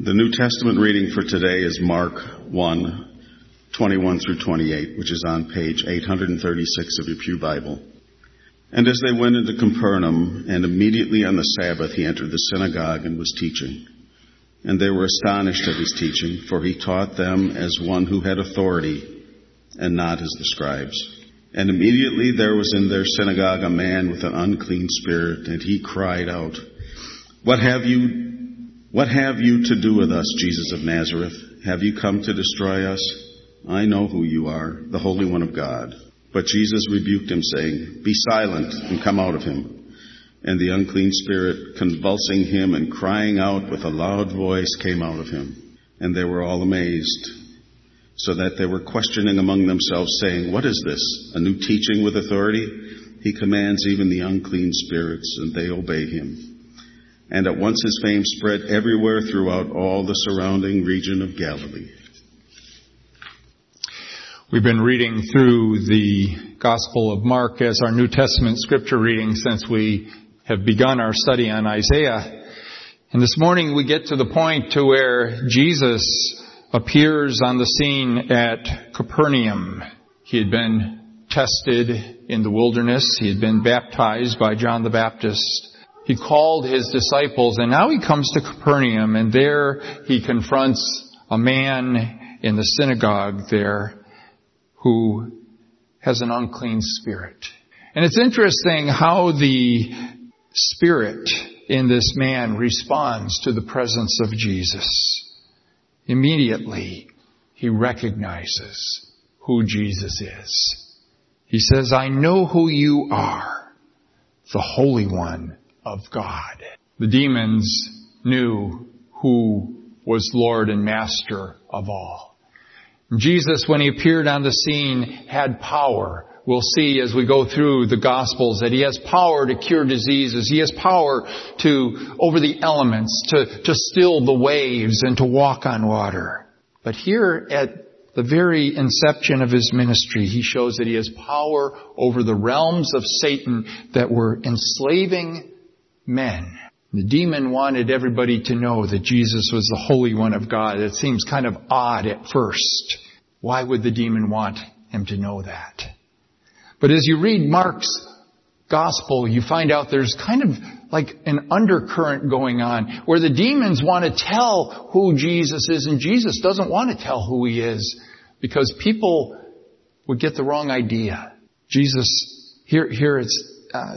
The New Testament reading for today is Mark 1, 21 through 28, which is on page 836 of your pew Bible. And as they went into Capernaum, and immediately on the Sabbath he entered the synagogue and was teaching. And they were astonished at his teaching, for he taught them as one who had authority, and not as the scribes. And immediately there was in their synagogue a man with an unclean spirit, and he cried out, What have you to do with us, Jesus of Nazareth? Have you come to destroy us? I know who you are, the Holy One of God. But Jesus rebuked him, saying, Be silent and come out of him. And the unclean spirit, convulsing him and crying out with a loud voice, came out of him. And they were all amazed, so that they were questioning among themselves, saying, What is this? A new teaching with authority? He commands even the unclean spirits, and they obey him. And at once his fame spread everywhere throughout all the surrounding region of Galilee. We've been reading through the Gospel of Mark as our New Testament scripture reading since we have begun our study on Isaiah. And this morning we get to the point to where Jesus appears on the scene at Capernaum. He had been tested in the wilderness. He had been baptized by John the Baptist. He called his disciples, and now he comes to Capernaum, and there he confronts a man in the synagogue there who has an unclean spirit. And it's interesting how the spirit in this man responds to the presence of Jesus. Immediately, he recognizes who Jesus is. He says, I know who you are, the Holy One of God. The demons knew who was Lord and Master of all. Jesus, when he appeared on the scene, had power. We'll see as we go through the Gospels that he has power to cure diseases. He has power over the elements, to still the waves and to walk on water. But here at the very inception of his ministry, he shows that he has power over the realms of Satan that were enslaving men. The demon wanted everybody to know that Jesus was the Holy One of God. It seems kind of odd at first. Why would the demon want him to know that? But as you read Mark's Gospel, you find out there's kind of like an undercurrent going on where the demons want to tell who Jesus is, and Jesus doesn't want to tell who he is because people would get the wrong idea. Jesus, here it's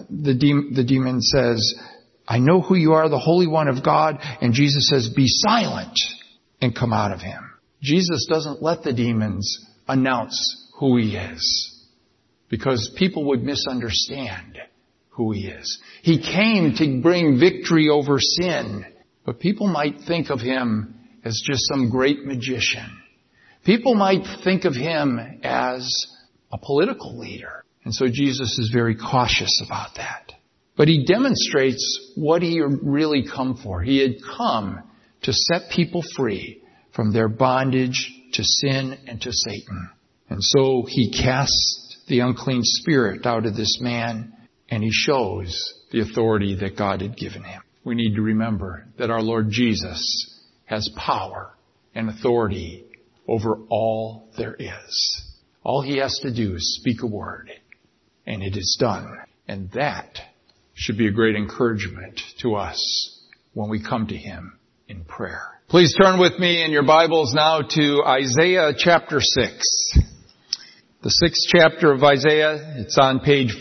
the demon says, I know who you are, the Holy One of God. And Jesus says, be silent and come out of him. Jesus doesn't let the demons announce who he is because people would misunderstand who he is. He came to bring victory over sin, but people might think of him as just some great magician. People might think of him as a political leader. And so Jesus is very cautious about that. But he demonstrates what he had really come for. He had come to set people free from their bondage to sin and to Satan. And so he casts the unclean spirit out of this man, and he shows the authority that God had given him. We need to remember that our Lord Jesus has power and authority over all there is. All he has to do is speak a word, and it is done. And that should be a great encouragement to us when we come to him in prayer. Please turn with me in your Bibles now to Isaiah chapter 6. The 6th chapter of Isaiah, it's on page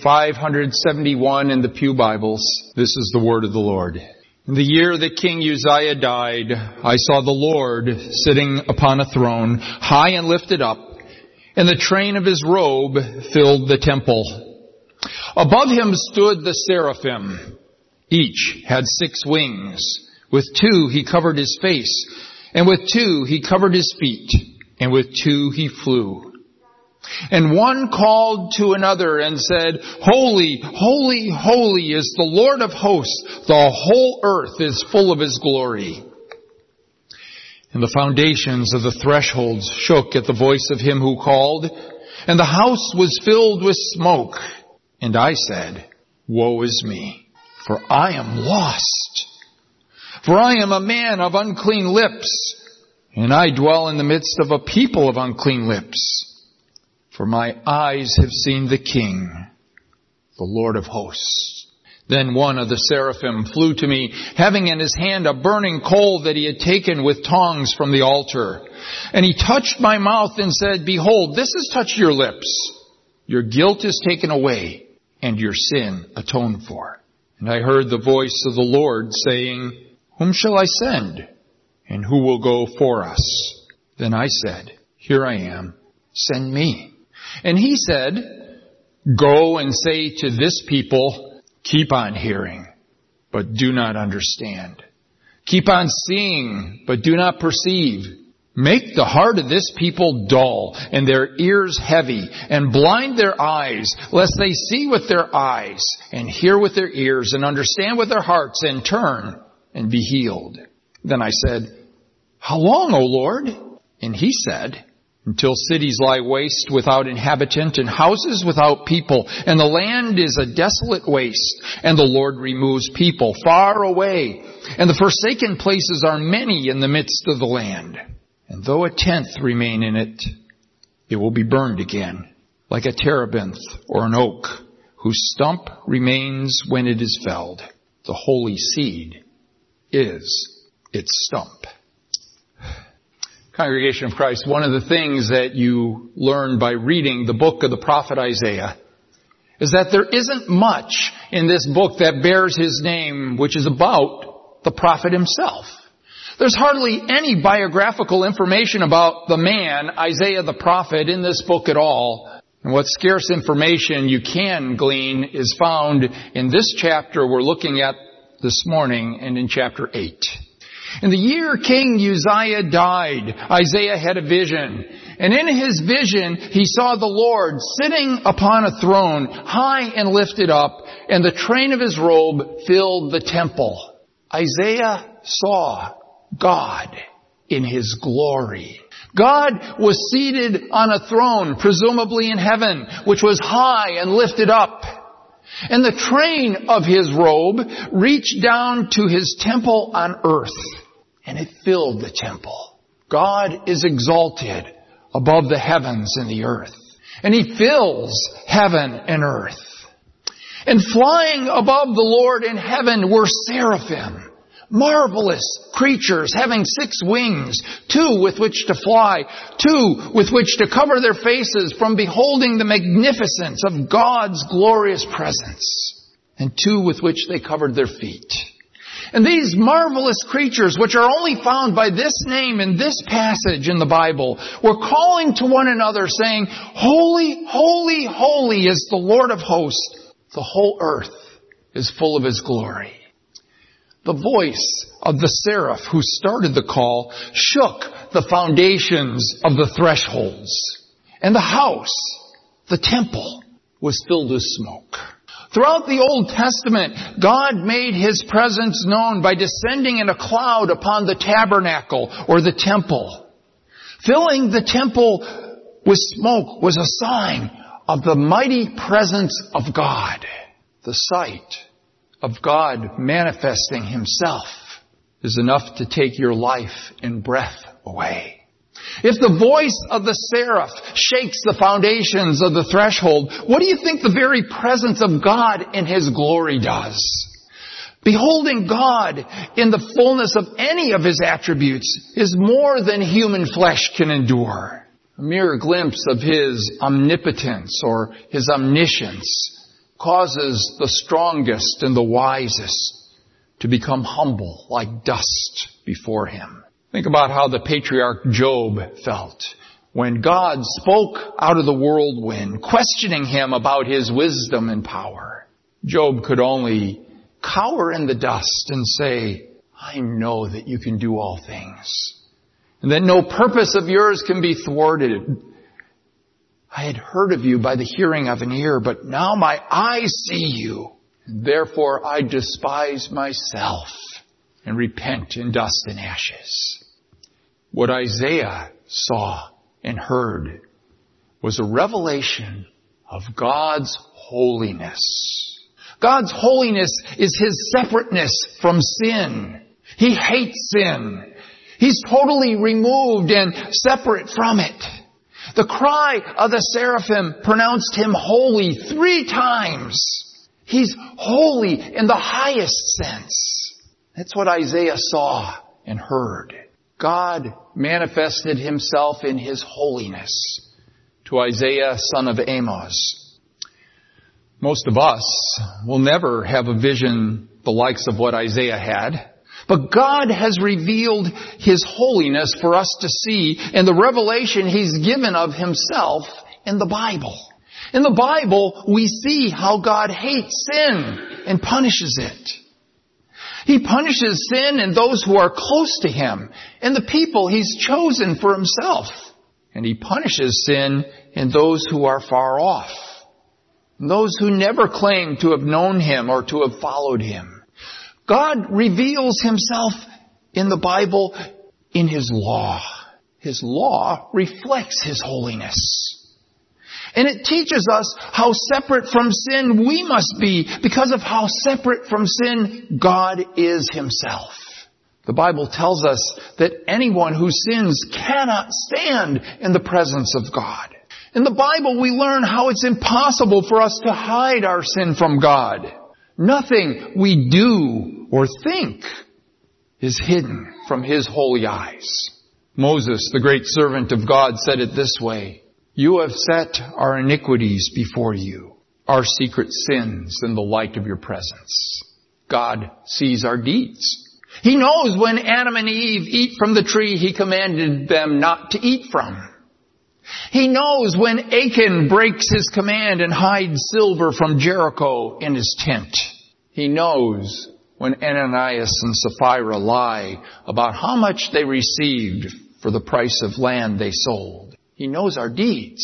571 in the pew Bibles. This is the word of the Lord. In the year that King Uzziah died, I saw the Lord sitting upon a throne, high and lifted up, and the train of his robe filled the temple. Above him stood the seraphim. Each had 6 wings. With 2 he covered his face, and with 2 he covered his feet, and with 2 he flew. And one called to another and said, Holy, holy, holy is the Lord of hosts. The whole earth is full of his glory. And the foundations of the thresholds shook at the voice of him who called, and the house was filled with smoke. And I said, Woe is me, for I am lost. For I am a man of unclean lips, and I dwell in the midst of a people of unclean lips. For my eyes have seen the King, the Lord of hosts. Then one of the seraphim flew to me, having in his hand a burning coal that he had taken with tongs from the altar. And he touched my mouth and said, Behold, this has touched your lips. Your guilt is taken away, and your sin atoned for. And I heard the voice of the Lord saying, Whom shall I send? And who will go for us? Then I said, Here I am. Send me. And he said, Go and say to this people, Keep on hearing, but do not understand. Keep on seeing, but do not perceive. Make the heart of this people dull, and their ears heavy, and blind their eyes, lest they see with their eyes, and hear with their ears, and understand with their hearts, and turn, and be healed. Then I said, How long, O Lord? And he said, Until cities lie waste without inhabitant, and houses without people, and the land is a desolate waste, and the Lord removes people far away, and the forsaken places are many in the midst of the land. And though a tenth remain in it, it will be burned again, like a terebinth or an oak, whose stump remains when it is felled. The holy seed is its stump. Congregation of Christ, one of the things that you learn by reading the book of the prophet Isaiah is that there isn't much in this book that bears his name, which is about the prophet himself. There's hardly any biographical information about the man, Isaiah the prophet, in this book at all. And what scarce information you can glean is found in this chapter we're looking at this morning and in chapter 8. In the year King Uzziah died, Isaiah had a vision. And in his vision, he saw the Lord sitting upon a throne, high and lifted up, and the train of his robe filled the temple. Isaiah saw God in his glory. God was seated on a throne, presumably in heaven, which was high and lifted up. And the train of his robe reached down to his temple on earth, and it filled the temple. God is exalted above the heavens and the earth, and he fills heaven and earth. And flying above the Lord in heaven were seraphim, marvelous creatures having 6 wings, 2 with which to fly, 2 with which to cover their faces from beholding the magnificence of God's glorious presence, and 2 with which they covered their feet. And these marvelous creatures, which are only found by this name in this passage in the Bible, were calling to one another saying, Holy, holy, holy is the Lord of hosts. The whole earth is full of his glory. The voice of the seraph who started the call shook the foundations of the thresholds. And the house, the temple, was filled with smoke. Throughout the Old Testament, God made his presence known by descending in a cloud upon the tabernacle or the temple. Filling the temple with smoke was a sign of the mighty presence of God. The sight of God manifesting himself is enough to take your life and breath away. If the voice of the seraph shakes the foundations of the threshold, what do you think the very presence of God in his glory does? Beholding God in the fullness of any of his attributes is more than human flesh can endure. A mere glimpse of his omnipotence or his omniscience causes the strongest and the wisest to become humble like dust before him. Think about how the patriarch Job felt when God spoke out of the whirlwind, questioning him about his wisdom and power. Job could only cower in the dust and say, I know that you can do all things, and that no purpose of yours can be thwarted. I had heard of you by the hearing of an ear, but now my eyes see you. Therefore I despise myself and repent in dust and ashes. What Isaiah saw and heard was a revelation of God's holiness. God's holiness is his separateness from sin. He hates sin. He's totally removed and separate from it. The cry of the seraphim pronounced him holy 3 times. He's holy in the highest sense. That's what Isaiah saw and heard. God manifested himself in his holiness to Isaiah, son of Amos. Most of us will never have a vision the likes of what Isaiah had. But God has revealed his holiness for us to see in the revelation he's given of himself in the Bible. In the Bible, we see how God hates sin and punishes it. He punishes sin in those who are close to him and the people he's chosen for himself. And he punishes sin in those who are far off, those who never claim to have known him or to have followed him. God reveals himself in the Bible in his law. His law reflects his holiness. And it teaches us how separate from sin we must be because of how separate from sin God is himself. The Bible tells us that anyone who sins cannot stand in the presence of God. In the Bible we learn how it's impossible for us to hide our sin from God. Nothing we do or think is hidden from his holy eyes. Moses, the great servant of God, said it this way: "You have set our iniquities before you, our secret sins in the light of your presence." God sees our deeds. He knows when Adam and Eve eat from the tree he commanded them not to eat from. He knows when Achan breaks his command and hides silver from Jericho in his tent. He knows when Ananias and Sapphira lie about how much they received for the price of land they sold. He knows our deeds,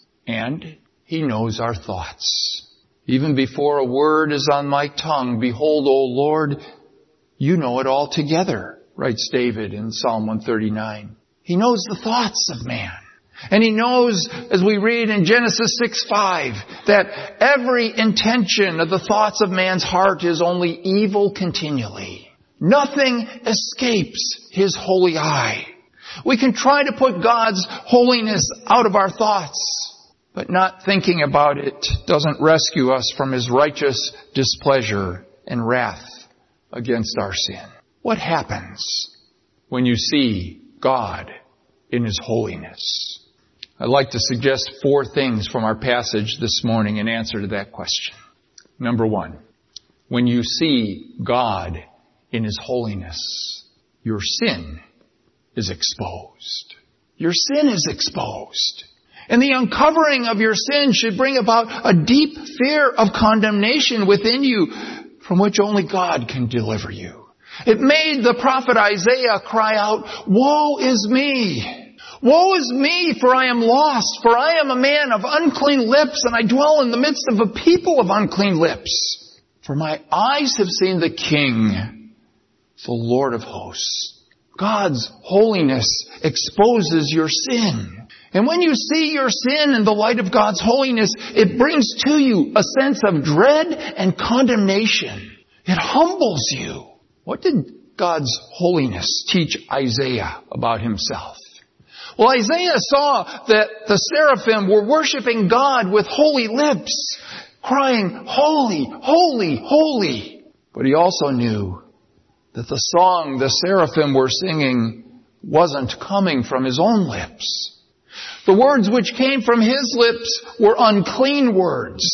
and he knows our thoughts. Even before a word is on my tongue, behold, O Lord, you know it altogether, writes David in Psalm 139. He knows the thoughts of man. And he knows, as we read in Genesis 6:5, that every intention of the thoughts of man's heart is only evil continually. Nothing escapes his holy eye. We can try to put God's holiness out of our thoughts, but not thinking about it doesn't rescue us from his righteous displeasure and wrath against our sin. What happens when you see God in his holiness? I'd like to suggest 4 things from our passage this morning in answer to that question. Number 1, when you see God in his holiness, your sin is exposed. Your sin is exposed. And the uncovering of your sin should bring about a deep fear of condemnation within you from which only God can deliver you. It made the prophet Isaiah cry out, "Woe is me! Woe is me, for I am lost, for I am a man of unclean lips, and I dwell in the midst of a people of unclean lips. For my eyes have seen the King, the Lord of hosts." God's holiness exposes your sin. And when you see your sin in the light of God's holiness, it brings to you a sense of dread and condemnation. It humbles you. What did God's holiness teach Isaiah about himself? Well, Isaiah saw that the seraphim were worshiping God with holy lips, crying, "Holy, holy, holy." But he also knew that the song the seraphim were singing wasn't coming from his own lips. The words which came from his lips were unclean words,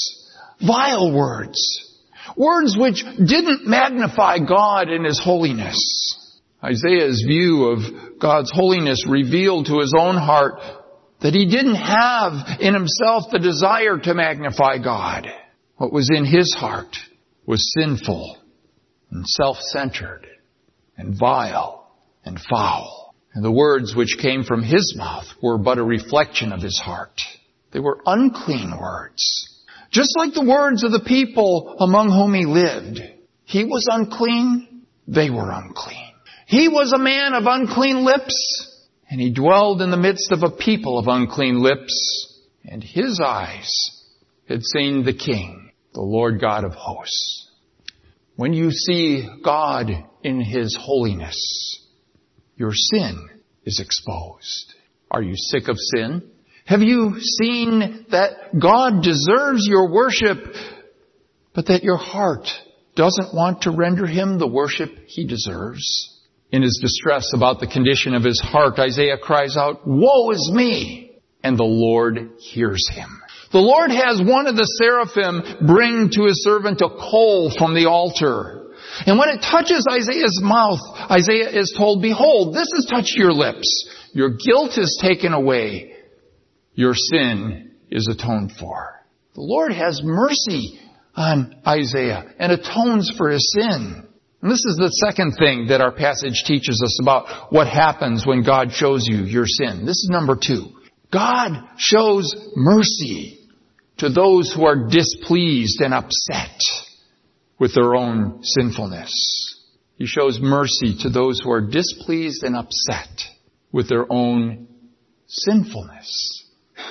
vile words, words which didn't magnify God in his holiness. Isaiah's view of God's holiness revealed to his own heart that he didn't have in himself the desire to magnify God. What was in his heart was sinful and self-centered and vile and foul. And the words which came from his mouth were but a reflection of his heart. They were unclean words. Just like the words of the people among whom he lived. He was unclean, they were unclean. He was a man of unclean lips, and he dwelled in the midst of a people of unclean lips, and his eyes had seen the King, the Lord God of hosts. When you see God in His holiness, your sin is exposed. Are you sick of sin? Have you seen that God deserves your worship, but that your heart doesn't want to render Him the worship He deserves? In his distress about the condition of his heart, Isaiah cries out, "Woe is me!" And the Lord hears him. The Lord has one of the seraphim bring to His servant a coal from the altar. And when it touches Isaiah's mouth, Isaiah is told, "Behold, this has touched your lips. Your guilt is taken away. Your sin is atoned for." The Lord has mercy on Isaiah and atones for his sin. And this is the second thing that our passage teaches us about what happens when God shows you your sin. This is number 2. God shows mercy to those who are displeased and upset with their own sinfulness. He shows mercy to those who are displeased and upset with their own sinfulness.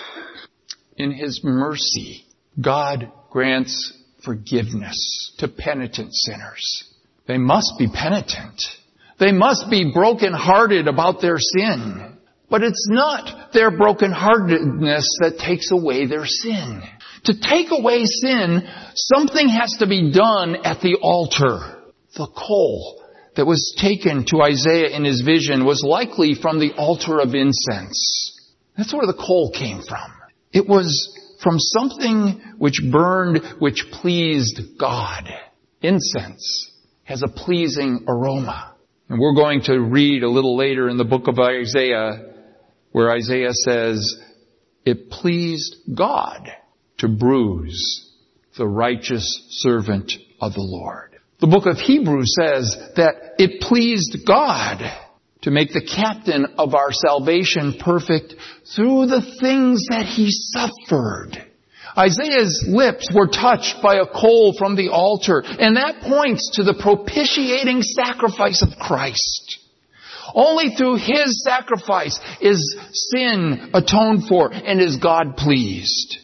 In His mercy, God grants forgiveness to penitent sinners. They must be penitent. They must be broken-hearted about their sin. But it's not their broken-heartedness that takes away their sin. To take away sin, something has to be done at the altar. The coal that was taken to Isaiah in his vision was likely from the altar of incense. That's where the coal came from. It was from something which burned, which pleased God. Incense has a pleasing aroma. And we're going to read a little later in the book of Isaiah where Isaiah says, "It pleased God to bruise the righteous servant of the Lord." The book of Hebrews says that it pleased God to make the captain of our salvation perfect through the things that He suffered. Isaiah's lips were touched by a coal from the altar, and that points to the propitiating sacrifice of Christ. Only through His sacrifice is sin atoned for and is God pleased.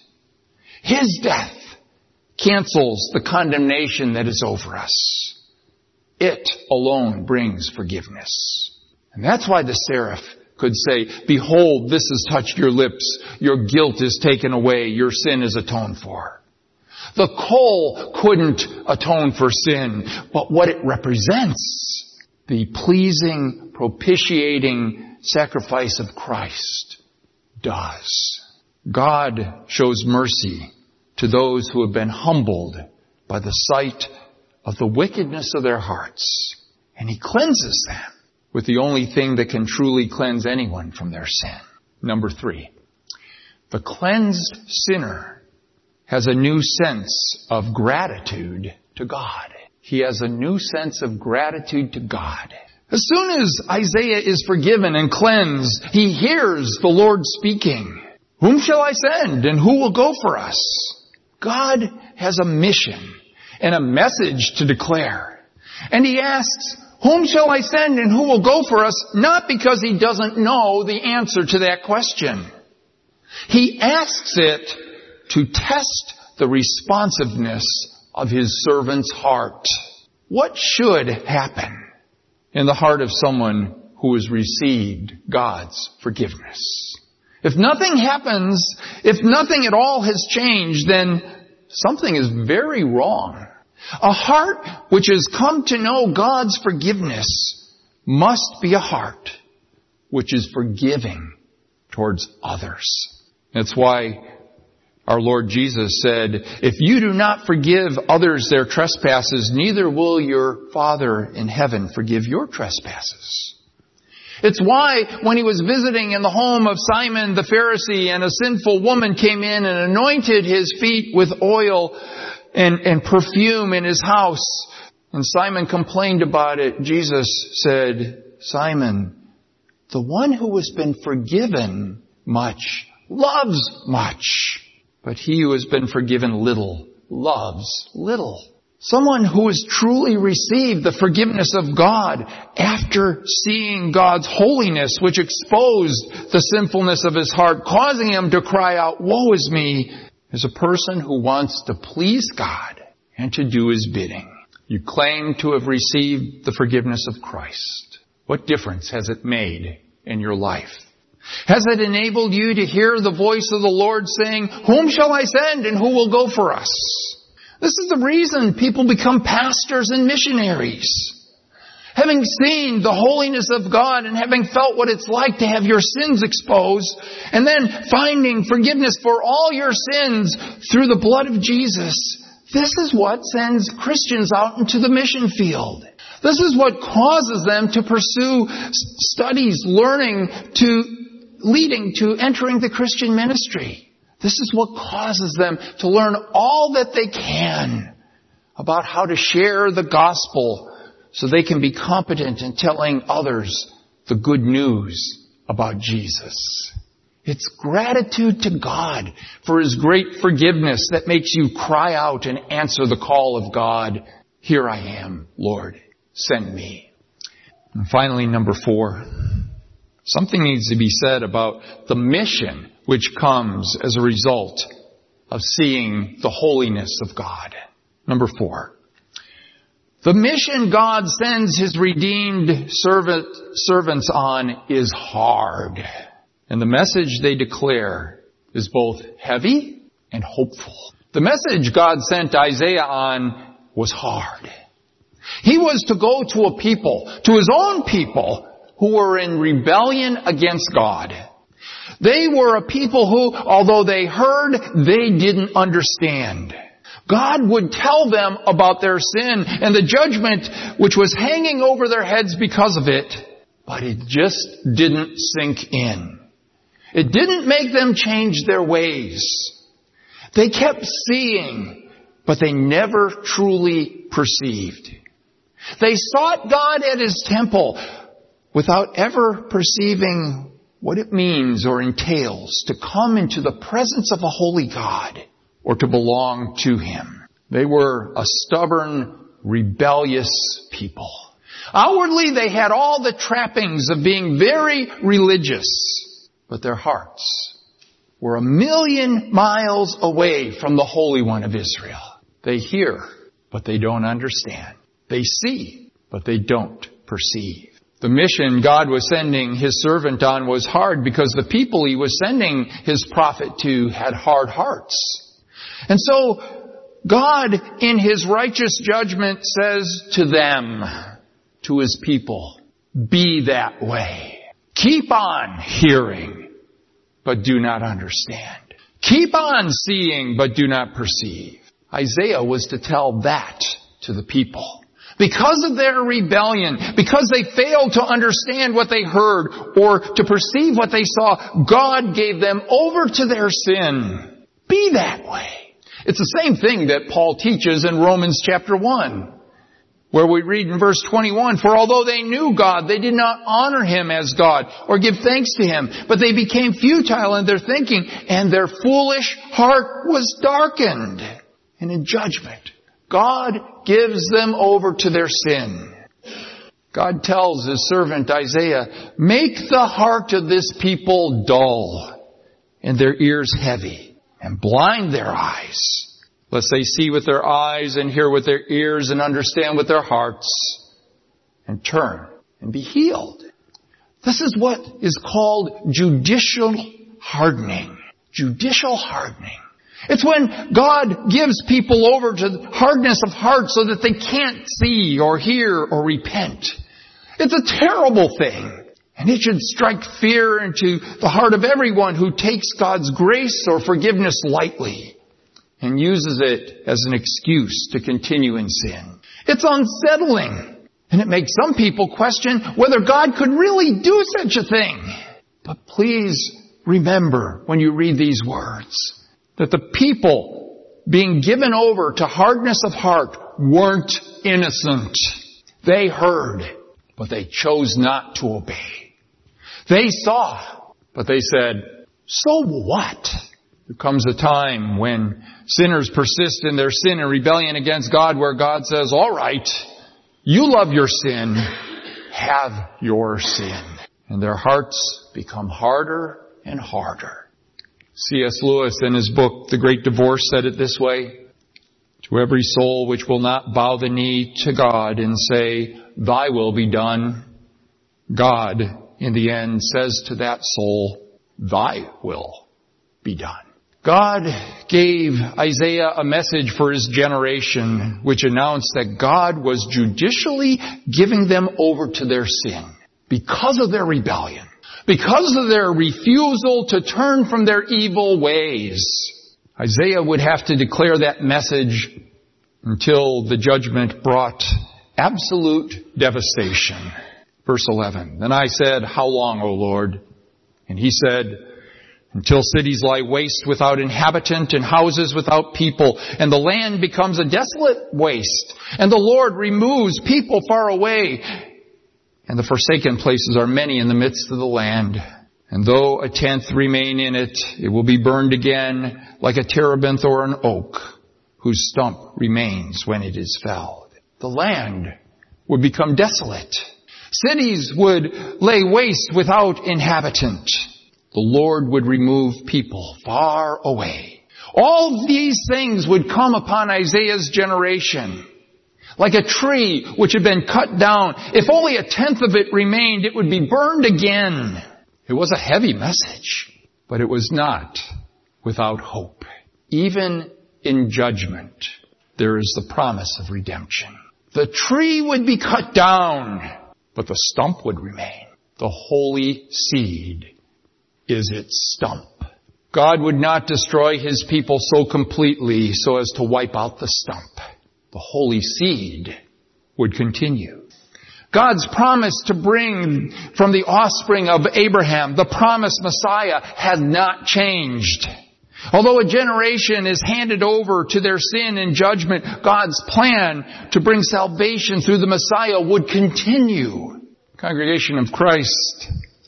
His death cancels the condemnation that is over us. It alone brings forgiveness. And that's why the seraph could say, "Behold, this has touched your lips. Your guilt is taken away. Your sin is atoned for." The coal couldn't atone for sin, but what it represents, the pleasing, propitiating sacrifice of Christ, does. God shows mercy to those who have been humbled by the sight of the wickedness of their hearts, and He cleanses them with the only thing that can truly cleanse anyone from their sin. Number 3, the cleansed sinner has a new sense of gratitude to God. He has a new sense of gratitude to God. As soon as Isaiah is forgiven and cleansed, he hears the Lord speaking. "Whom shall I send, and who will go for us?" God has a mission and a message to declare. And He asks, "Whom shall I send and who will go for us?" Not because He doesn't know the answer to that question. He asks it to test the responsiveness of His servant's heart. What should happen in the heart of someone who has received God's forgiveness? If nothing happens, if nothing at all has changed, then something is very wrong. A heart which has come to know God's forgiveness must be a heart which is forgiving towards others. That's why our Lord Jesus said, "If you do not forgive others their trespasses, neither will your Father in heaven forgive your trespasses." It's why when He was visiting in the home of Simon the Pharisee and a sinful woman came in and anointed His feet with oil and perfume in His house, and Simon complained about it, Jesus said, "Simon, the one who has been forgiven much loves much, but he who has been forgiven little loves little." Someone who has truly received the forgiveness of God after seeing God's holiness, which exposed the sinfulness of his heart, causing him to cry out, "Woe is me," is a person who wants to please God and to do His bidding. You claim to have received the forgiveness of Christ. What difference has it made in your life? Has it enabled you to hear the voice of the Lord saying, "Whom shall I send and who will go for us?" This is the reason people become pastors and missionaries. Having seen the holiness of God and having felt what it's like to have your sins exposed, and then finding forgiveness for all your sins through the blood of Jesus, this is what sends Christians out into the mission field. This is what causes them to pursue studies, learning, leading to entering the Christian ministry. This is what causes them to learn all that they can about how to share the gospel so they can be competent in telling others the good news about Jesus. It's gratitude to God for His great forgiveness that makes you cry out and answer the call of God. "Here I am, Lord, send me." And finally, number 4. Something needs to be said about the mission which comes as a result of seeing the holiness of God. Number 4. The mission God sends His redeemed servants on is hard. And the message they declare is both heavy and hopeful. The message God sent Isaiah on was hard. He was to go to a people, to His own people, who were in rebellion against God. They were a people who, although they heard, they didn't understand. God would tell them about their sin and the judgment which was hanging over their heads because of it, but it just didn't sink in. It didn't make them change their ways. They kept seeing, but they never truly perceived. They sought God at His temple without ever perceiving what it means or entails to come into the presence of a holy God or to belong to Him. They were a stubborn, rebellious people. Outwardly, they had all the trappings of being very religious, but their hearts were 1,000,000 miles away from the Holy One of Israel. They hear, but they don't understand. They see, but they don't perceive. The mission God was sending His servant on was hard because the people He was sending His prophet to had hard hearts. And so God, in His righteous judgment, says to them, to His people, "Be that way. Keep on hearing, but do not understand. Keep on seeing, but do not perceive." Isaiah was to tell that to the people. Because of their rebellion, because they failed to understand what they heard or to perceive what they saw, God gave them over to their sin. Be that way. It's the same thing that Paul teaches in Romans chapter 1, where we read in verse 21, "For although they knew God, they did not honor Him as God or give thanks to Him, but they became futile in their thinking, and their foolish heart was darkened." And in judgment, God gives them over to their sin. God tells His servant Isaiah, "Make the heart of this people dull and their ears heavy, and blind their eyes, lest they see with their eyes and hear with their ears and understand with their hearts and turn and be healed." This is what is called judicial hardening. Judicial hardening. It's when God gives people over to hardness of heart so that they can't see or hear or repent. It's a terrible thing. And it should strike fear into the heart of everyone who takes God's grace or forgiveness lightly and uses it as an excuse to continue in sin. It's unsettling. And it makes some people question whether God could really do such a thing. But please remember when you read these words that the people being given over to hardness of heart weren't innocent. They heard, but they chose not to obey. They saw, but they said, "So what?" There comes a time when sinners persist in their sin and rebellion against God, where God says, "All right, you love your sin, have your sin." And their hearts become harder and harder. C.S. Lewis, in his book, The Great Divorce, said it this way: To every soul which will not bow the knee to God and say, Thy will be done, God, in the end, says to that soul, Thy will be done. God gave Isaiah a message for his generation, which announced that God was judicially giving them over to their sin because of their rebellion, because of their refusal to turn from their evil ways. Isaiah would have to declare that message until the judgment brought absolute devastation. Verse 11, Then I said, How long, O Lord? And he said, Until cities lie waste without inhabitant and houses without people, and the land becomes a desolate waste, and the Lord removes people far away, and the forsaken places are many in the midst of the land. And though a tenth remain in it, it will be burned again like a terebinth or an oak, whose stump remains when it is felled. The land would become desolate. Cities would lay waste without inhabitant. The Lord would remove people far away. All these things would come upon Isaiah's generation. Like a tree which had been cut down. If only a tenth of it remained, it would be burned again. It was a heavy message, but it was not without hope. Even in judgment, there is the promise of redemption. The tree would be cut down, but the stump would remain. The holy seed is its stump. God would not destroy His people so completely so as to wipe out the stump. The holy seed would continue. God's promise to bring from the offspring of Abraham, the promised Messiah, had not changed. Although a generation is handed over to their sin and judgment, God's plan to bring salvation through the Messiah would continue. Congregation of Christ,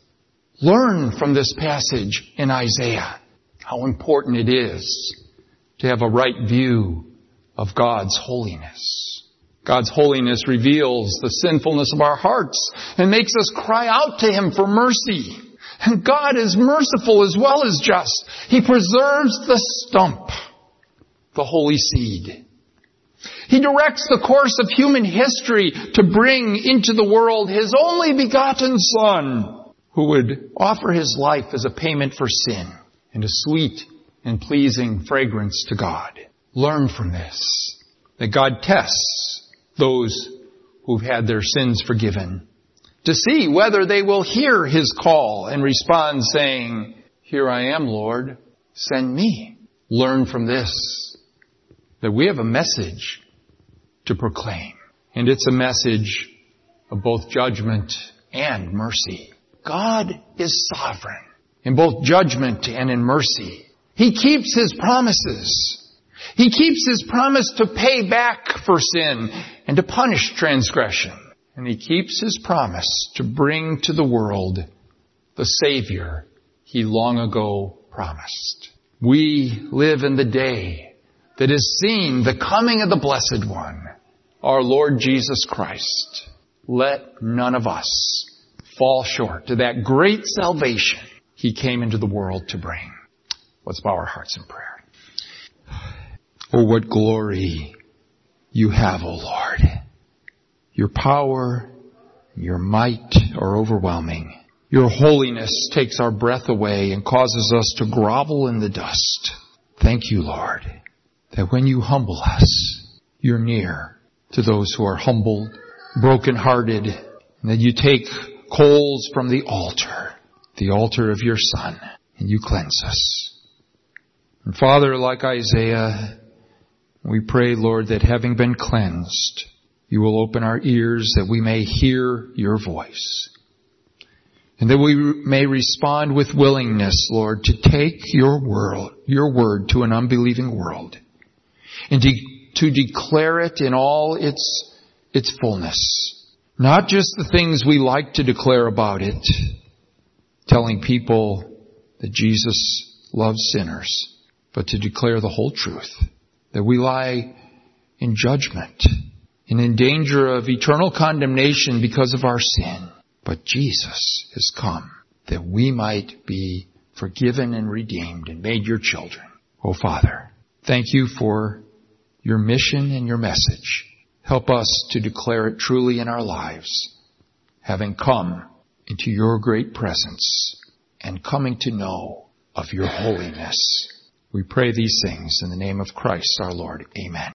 learn from this passage in Isaiah how important it is to have a right view of God's holiness. God's holiness reveals the sinfulness of our hearts and makes us cry out to Him for mercy. And God is merciful as well as just. He preserves the stump, the holy seed. He directs the course of human history to bring into the world His only begotten Son, who would offer His life as a payment for sin and a sweet and pleasing fragrance to God. Learn from this, that God tests those who've had their sins forgiven, to see whether they will hear His call and respond saying, Here I am, Lord, send me. Learn from this, that we have a message to proclaim. And it's a message of both judgment and mercy. God is sovereign in both judgment and in mercy. He keeps His promises. He keeps His promise to pay back for sin and to punish transgression. And He keeps His promise to bring to the world the Savior He long ago promised. We live in the day that has seen the coming of the Blessed One, our Lord Jesus Christ. Let none of us fall short to that great salvation He came into the world to bring. Let's bow our hearts in prayer. Oh, what glory You have, O Lord. Your power, Your might are overwhelming. Your holiness takes our breath away and causes us to grovel in the dust. Thank You, Lord, that when You humble us, You're near to those who are humbled, broken-hearted, and that You take coals from the altar of Your Son, and You cleanse us. And Father, like Isaiah, we pray, Lord, that having been cleansed, You will open our ears that we may hear Your voice. And that we may respond with willingness, Lord, to take Your word to an unbelieving world. And to declare it in all its fullness. Not just the things we like to declare about it, telling people that Jesus loves sinners, but to declare the whole truth. That we lie in judgment and in danger of eternal condemnation because of our sin. But Jesus has come that we might be forgiven and redeemed and made Your children. Oh, Father, thank You for your mission and your message. Help us to declare it truly in our lives, having come into your great presence and coming to know of your holiness. We pray these things in the name of Christ our Lord. Amen.